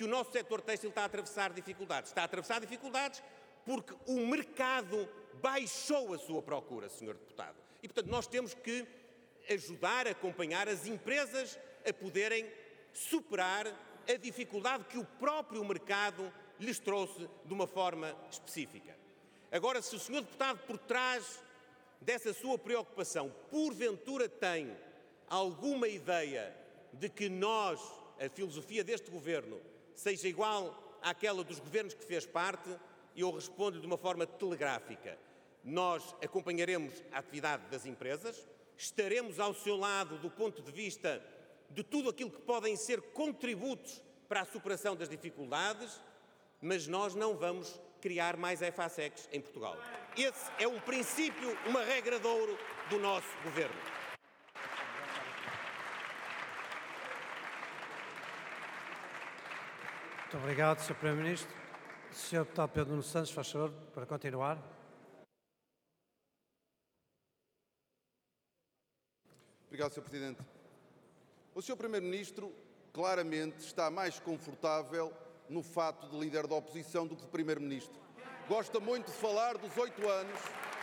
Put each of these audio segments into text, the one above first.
que o nosso setor têxtil está a atravessar dificuldades. Está a atravessar dificuldades porque o mercado baixou a sua procura, Sr. Deputado. E, portanto, nós temos que ajudar a acompanhar as empresas a poderem superar a dificuldade que o próprio mercado lhes trouxe de uma forma específica. Agora, se o Sr. Deputado, por trás dessa sua preocupação, porventura tem alguma ideia de que nós, a filosofia deste Governo, seja igual àquela dos governos que fez parte, eu respondo de uma forma telegráfica. Nós acompanharemos a atividade das empresas, estaremos ao seu lado do ponto de vista de tudo aquilo que podem ser contributos para a superação das dificuldades, mas nós não vamos criar mais EFASECs em Portugal. Esse é um princípio, uma regra de ouro do nosso Governo. Muito obrigado, Sr. Primeiro-Ministro. Sr. Deputado Pedro Nuno Santos, faz favor, para continuar. Obrigado, Sr. Presidente. O Sr. Primeiro-Ministro claramente está mais confortável no fato de líder da oposição do que de Primeiro-Ministro. Gosta muito de falar dos 8 anos.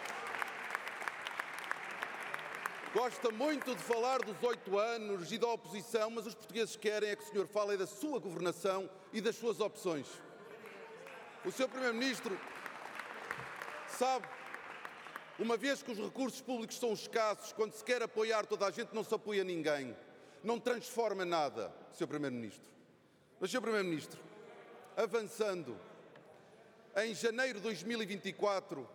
Gosta muito de falar dos 8 anos e da oposição, mas os portugueses querem é que o senhor fale da sua governação e das suas opções. O Sr. Primeiro-Ministro sabe, uma vez que os recursos públicos são escassos, quando se quer apoiar toda a gente, não se apoia ninguém. Não transforma nada, Sr. Primeiro-Ministro. Mas, Sr. Primeiro-Ministro, avançando, em janeiro de 2024,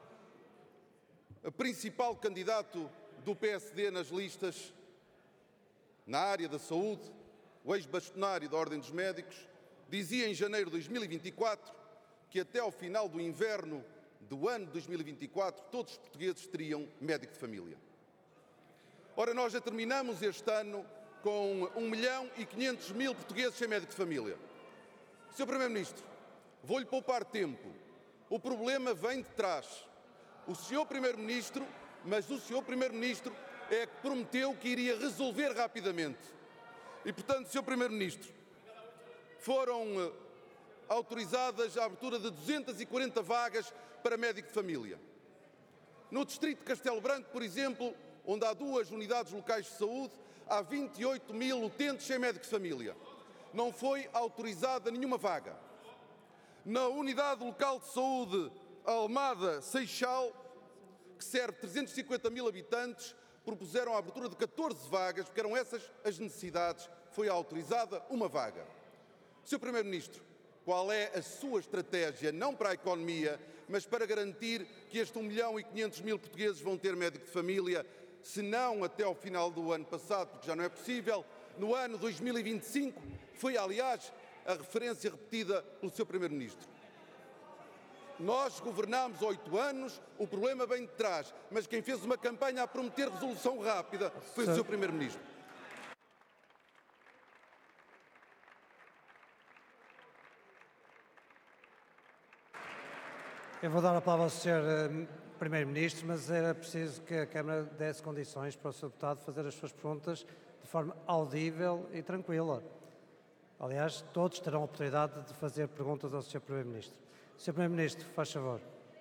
o principal candidato do PSD nas listas, na área da saúde, o ex-bastonário da Ordem dos Médicos, dizia em janeiro de 2024 que até ao final do inverno do ano de 2024 todos os portugueses teriam médico de família. Ora, nós já terminamos este ano com 1.500.000 portugueses sem médico de família. Sr. Primeiro-Ministro, vou-lhe poupar tempo. O problema vem de trás. O Sr. Primeiro-Ministro é que prometeu que iria resolver rapidamente. E, portanto, Sr. Primeiro-Ministro, foram autorizadas a abertura de 240 vagas para médico de família. No distrito de Castelo Branco, por exemplo, onde há 2 unidades locais de saúde, há 28.000 utentes sem médico de família. Não foi autorizada nenhuma vaga. Na unidade local de saúde Almada-Seixal, que serve 350.000 habitantes, propuseram a abertura de 14 vagas, porque eram essas as necessidades, foi autorizada uma vaga. Sr. Primeiro-Ministro, qual é a sua estratégia, não para a economia, mas para garantir que este 1.500.000 portugueses vão ter médico de família, se não até ao final do ano passado, porque já não é possível, no ano 2025, foi, aliás, a referência repetida pelo Sr. Primeiro-Ministro. Nós governámos 8 anos, o problema vem de trás, mas quem fez uma campanha a prometer resolução rápida foi o Sr. Primeiro-Ministro. Eu vou dar a palavra ao Sr. Primeiro-Ministro, mas era preciso que a Câmara desse condições para o Sr. Deputado fazer as suas perguntas de forma audível e tranquila. Aliás, todos terão a oportunidade de fazer perguntas ao Sr. Primeiro-Ministro. Sr. Primeiro-Ministro, faz favor.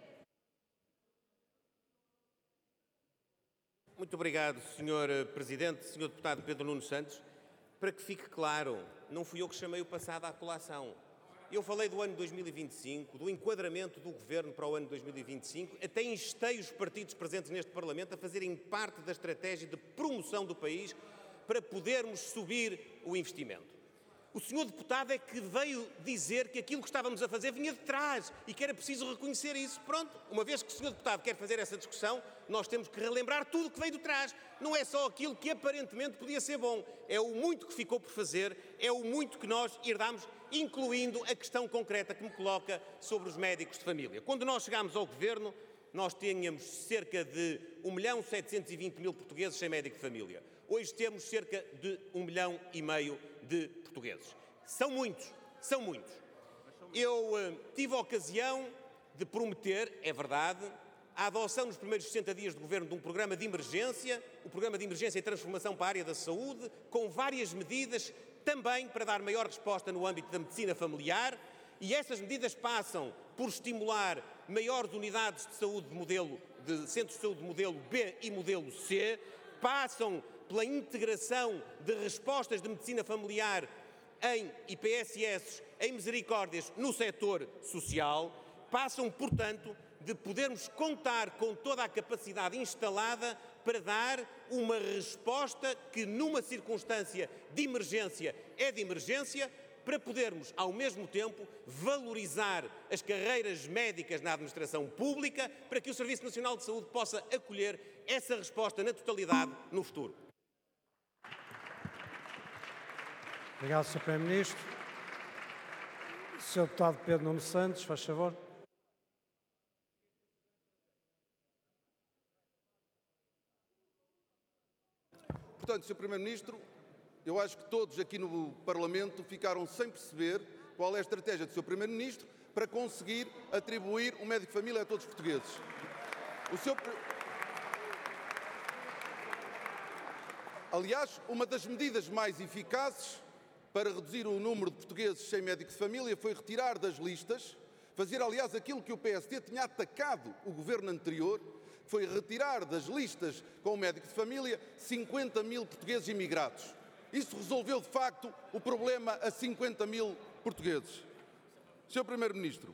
Muito obrigado, Sr. Presidente, Sr. Deputado Pedro Nuno Santos. Para que fique claro, não fui eu que chamei o passado à colação. Eu falei do ano 2025, do enquadramento do Governo para o ano 2025, até instei os partidos presentes neste Parlamento a fazerem parte da estratégia de promoção do país para podermos subir o investimento. O senhor deputado é que veio dizer que aquilo que estávamos a fazer vinha de trás e que era preciso reconhecer isso. Pronto, uma vez que o senhor deputado quer fazer essa discussão, nós temos que relembrar tudo o que veio de trás. Não é só aquilo que aparentemente podia ser bom, é o muito que ficou por fazer, é o muito que nós herdamos, incluindo a questão concreta que me coloca sobre os médicos de família. Quando nós chegámos ao Governo, nós tínhamos cerca de 1.720.000 portugueses sem médico de família. Hoje temos cerca de 1,5 milhão de portugueses. São muitos, são muitos. Eu tive a ocasião de prometer, é verdade, a adoção nos primeiros 60 dias de Governo de um programa de emergência, o programa de emergência e transformação para a área da saúde, com várias medidas também para dar maior resposta no âmbito da medicina familiar, e essas medidas passam por estimular maiores unidades de saúde de centros de saúde de modelo B e modelo C, passam pela integração de respostas de medicina familiar em IPSS, em misericórdias no setor social, passam, portanto, de podermos contar com toda a capacidade instalada para dar uma resposta que, numa circunstância de emergência, é de emergência, para podermos, ao mesmo tempo, valorizar as carreiras médicas na administração pública, para que o Serviço Nacional de Saúde possa acolher essa resposta na totalidade no futuro. Obrigado, Sr. Primeiro-Ministro. Sr. Deputado Pedro Nuno Santos, faz favor. Portanto, Sr. Primeiro-Ministro, eu acho que todos aqui no Parlamento ficaram sem perceber qual é a estratégia do Sr. Primeiro-Ministro para conseguir atribuir um médico de família a todos os portugueses. Aliás, uma das medidas mais eficazes para reduzir o número de portugueses sem médico de família foi retirar das listas, fazer, aliás, aquilo que o PSD tinha atacado o governo anterior, foi retirar das listas com o médico de família 50 mil portugueses imigrados. Isso resolveu, de facto, o problema a 50 mil portugueses. Sr. Primeiro-Ministro,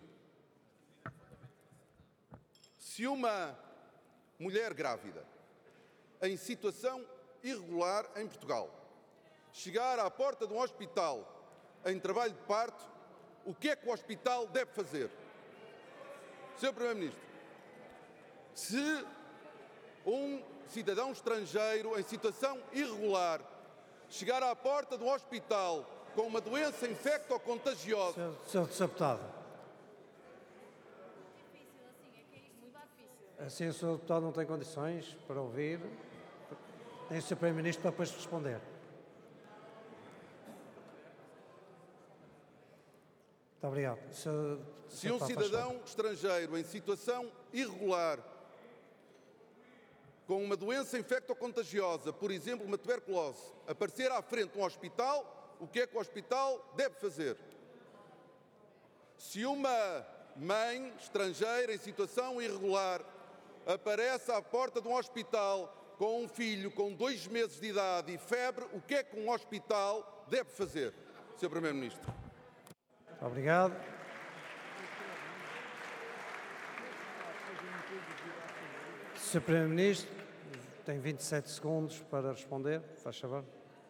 se uma mulher grávida em situação irregular em Portugal chegar à porta de um hospital em trabalho de parto, o que é que o hospital deve fazer? Sr. Primeiro-Ministro, se um cidadão estrangeiro em situação irregular chegar à porta de um hospital com uma doença infecto-contagiosa... Sr. Deputado. Assim o Sr. Deputado não tem condições para ouvir, nem o Sr. Primeiro-Ministro para depois responder. Muito obrigado. Se um cidadão estrangeiro em situação irregular com uma doença infecto-contagiosa, por exemplo, uma tuberculose, aparecer à frente de um hospital, o que é que o hospital deve fazer? Se uma mãe estrangeira em situação irregular aparece à porta de um hospital com um filho com 2 meses de idade e febre, o que é que um hospital deve fazer, Sr. Primeiro-Ministro? Muito obrigado. Sr. Primeiro-Ministro, tem 27 segundos para responder. Faz favor.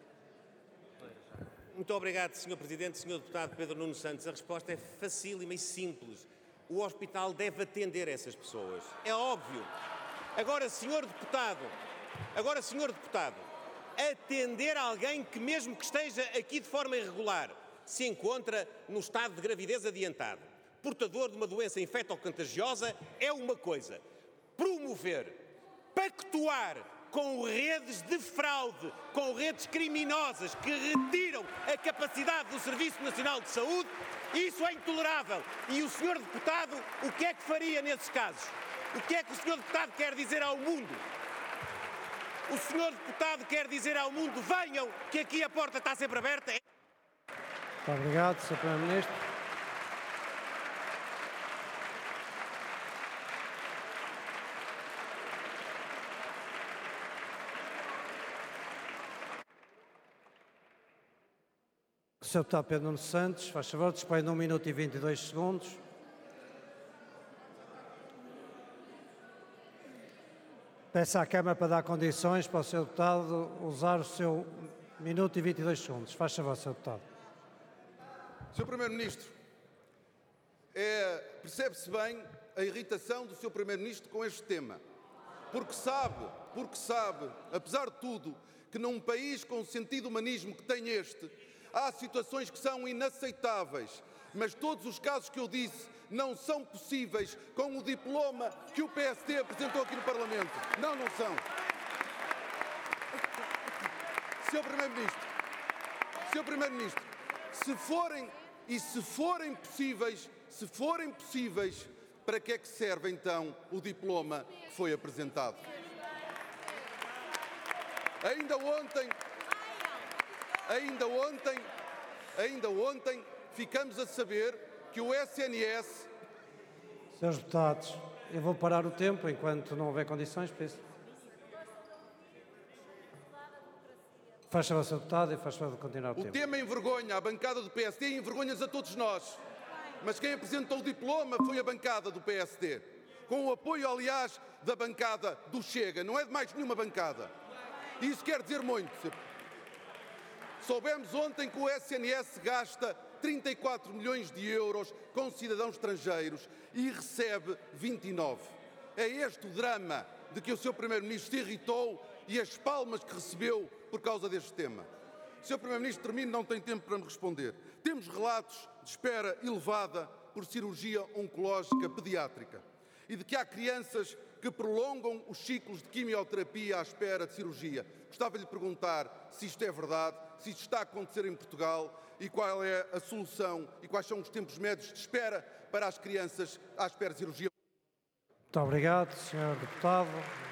Muito obrigado, Sr. Presidente. Sr. Deputado Pedro Nuno Santos, a resposta é facílima e simples. O hospital deve atender essas pessoas. É óbvio. Agora, Sr. Deputado, atender alguém que, mesmo que esteja aqui de forma irregular, se encontra no estado de gravidez adiantado, portador de uma doença infecto-contagiosa, é uma coisa. Promover, pactuar com redes de fraude, com redes criminosas que retiram a capacidade do Serviço Nacional de Saúde, isso é intolerável. E o Sr. Deputado, o que é que faria nesses casos? O que é que o Sr. Deputado quer dizer ao mundo? O Sr. Deputado quer dizer ao mundo: venham, que aqui a porta está sempre aberta. Muito obrigado, Sr. Primeiro-Ministro. Sr. Deputado Pedro Nuno Santos, faz favor, dispõe de 1 minuto e 22 segundos. Peço à Câmara para dar condições para o Sr. Deputado usar o seu minuto e 22 segundos. Faz favor, Sr. Deputado. Sr. Primeiro-Ministro, percebe-se bem a irritação do Sr. Primeiro-Ministro com este tema, porque sabe, apesar de tudo, que num país com o sentido humanismo que tem este, há situações que são inaceitáveis, mas todos os casos que eu disse não são possíveis com o diploma que o PSD apresentou aqui no Parlamento. Não são. Sr. Primeiro-Ministro, se forem possíveis, para que é que serve então o diploma que foi apresentado? Ainda ontem, Ainda ontem ficamos a saber que o SNS... Senhores deputados, eu vou parar o tempo enquanto não houver condições para isso. Faz favor, Sr. Deputado, e faz favor de continuar o tempo. O tema envergonha a bancada do PSD e envergonha-nos a todos nós. Mas quem apresentou o diploma foi a bancada do PSD. Com o apoio, aliás, da bancada do Chega. Não é de mais nenhuma bancada. E isso quer dizer muito. Soubemos ontem que o SNS gasta 34 milhões de euros com cidadãos estrangeiros e recebe 29. É este o drama de que o Sr. Primeiro-Ministro se irritou e as palmas que recebeu por causa deste tema. Sr. Primeiro-Ministro, termino, não tem tempo para me responder. Temos relatos de espera elevada por cirurgia oncológica pediátrica e de que há crianças que prolongam os ciclos de quimioterapia à espera de cirurgia. Gostava de lhe perguntar se isto é verdade, se isto está a acontecer em Portugal e qual é a solução e quais são os tempos médios de espera para as crianças à espera de cirurgia. Muito obrigado, Sr. Deputado.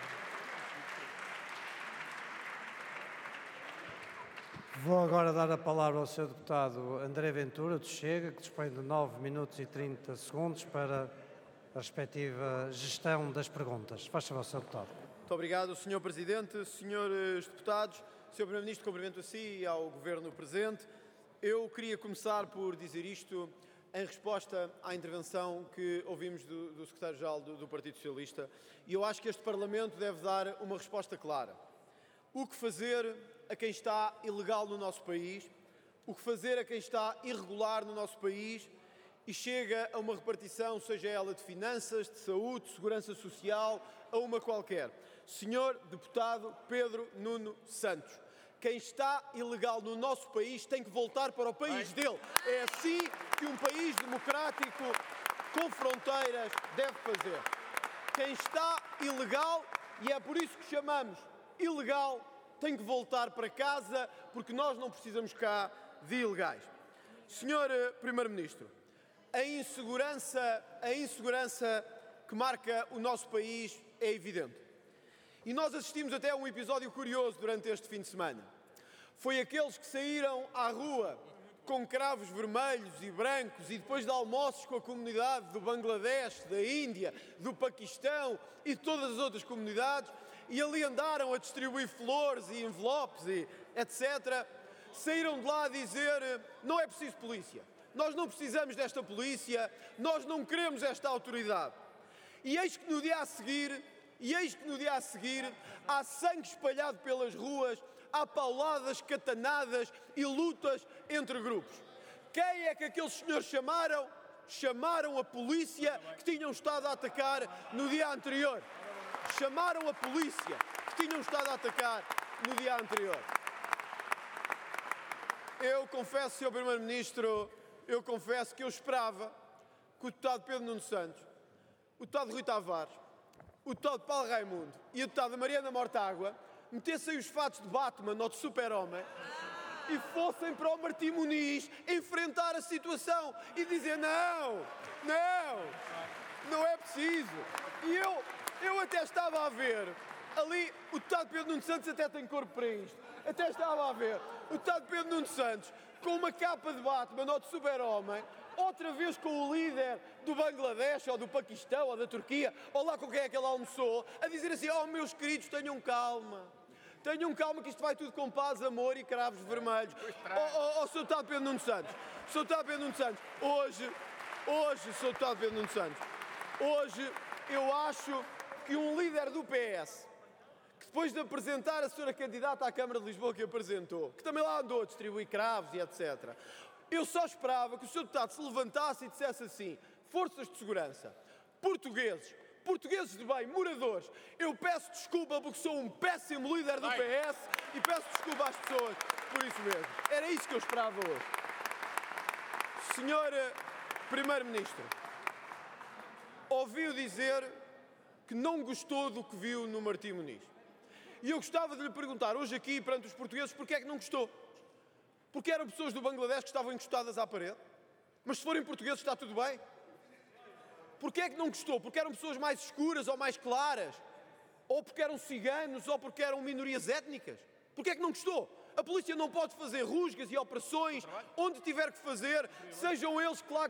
Vou agora dar a palavra ao Sr. Deputado André Ventura, do Chega, que dispõe de 9 minutos e 30 segundos para a respectiva gestão das perguntas. Faz favor, Sr. Deputado. Muito obrigado, Sr. Presidente, Srs. Deputados, Sr. Primeiro-Ministro, cumprimento a si e ao Governo presente. Eu queria começar por dizer isto em resposta à intervenção que ouvimos do Secretário-Geral do Partido Socialista, e eu acho que este Parlamento deve dar uma resposta clara. O que fazer a quem está ilegal no nosso país, o que fazer a quem está irregular no nosso país e chega a uma repartição, seja ela de finanças, de saúde, de segurança social, a uma qualquer. Senhor Deputado Pedro Nuno Santos, quem está ilegal no nosso país tem que voltar para o país dele. É assim que um país democrático com fronteiras deve fazer. Quem está ilegal, e é por isso que chamamos ilegal, tem que voltar para casa, porque nós não precisamos cá de ilegais. Senhor Primeiro-Ministro, a insegurança que marca o nosso país é evidente. E nós assistimos até a um episódio curioso durante este fim de semana. Foi aqueles que saíram à rua com cravos vermelhos e brancos e depois de almoços com a comunidade do Bangladesh, da Índia, do Paquistão e de todas as outras comunidades, e ali andaram a distribuir flores e envelopes e etc. Saíram de lá a dizer: não é preciso polícia, nós não precisamos desta polícia, nós não queremos esta autoridade. E eis que no dia a seguir, há sangue espalhado pelas ruas, há pauladas, catanadas e lutas entre grupos. Quem é que aqueles senhores chamaram? Chamaram a polícia que tinham estado a atacar no dia anterior. Chamaram a polícia que tinham estado a atacar no dia anterior. Eu confesso, Sr. Primeiro-Ministro, que eu esperava que o deputado Pedro Nuno Santos, o deputado Rui Tavares, o deputado Paulo Raimundo e a deputada Mariana Mortágua metessem os fatos de Batman ou de Super-Homem e fossem para o Martim Muniz enfrentar a situação e dizer: não é preciso. E eu até estava a ver ali, o deputado Pedro Nuno Santos até tem corpo para isto, até estava a ver o deputado Pedro Nuno Santos com uma capa de Batman ou de Super-Homem, outra vez com o líder do Bangladesh ou do Paquistão ou da Turquia, ou lá com quem é que ele almoçou, a dizer assim: oh meus queridos, tenham calma que isto vai tudo com paz, amor e cravos vermelhos. Sr. Deputado Pedro Nuno Santos, hoje eu acho que um líder do PS, que depois de apresentar a senhora candidata à Câmara de Lisboa que apresentou, que também lá andou a distribuir cravos e etc., eu só esperava que o Sr. Deputado se levantasse e dissesse assim: forças de segurança, portugueses de bem, moradores, eu peço desculpa porque sou um péssimo líder do PS e peço desculpa às pessoas por isso mesmo. Era isso que eu esperava hoje. Senhor Primeiro-Ministro, ouviu dizer que não gostou do que viu no Martim Muniz. E eu gostava de lhe perguntar hoje aqui, perante os portugueses, porque é que não gostou? Porque eram pessoas do Bangladesh que estavam encostadas à parede? Mas se forem portugueses está tudo bem? Porquê é que não gostou? Porque eram pessoas mais escuras ou mais claras? Ou porque eram ciganos ou porque eram minorias étnicas? Porquê é que não gostou? A polícia não pode fazer rusgas e operações onde tiver que fazer, sejam eles, claro,